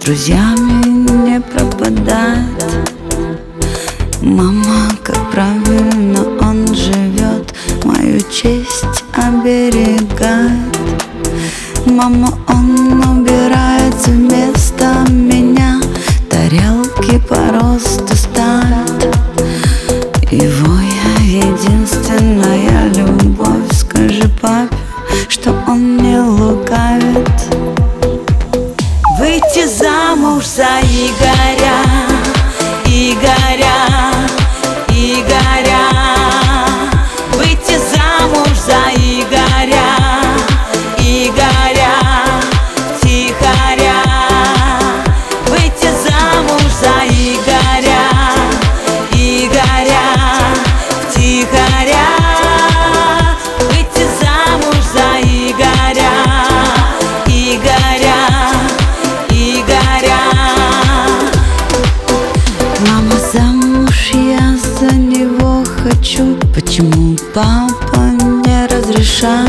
друзьями не пропадать. Мама, как правильно он живет, мою честь оберегает. Мама, он убирает вместо меня, тарелки по росту ставит. Его я единственная любовь. Скажи папе, что он не лукавит. Выйти замуж за Игоря, Игоря, Игоря. Выйти замуж за Игоря, Игоря, втихаря. Выйти замуж за Игоря, Игоря, втихаря. Выйти замуж за Игоря, Игоря, Игоря. Мама, замуж я за него хочу. Почему папа не разрешает?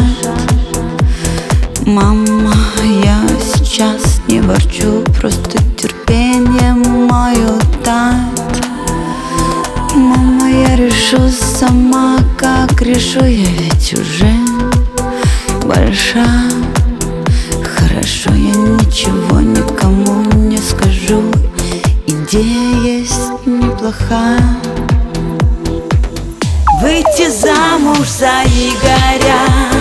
Мама, я сейчас не ворчу, просто терпение мое тает. Мама, я решу сама, как решу, я ведь уже большая. Хорошо, я ничего никому не скажу, идея есть неплохая. Выйти замуж за Игоря,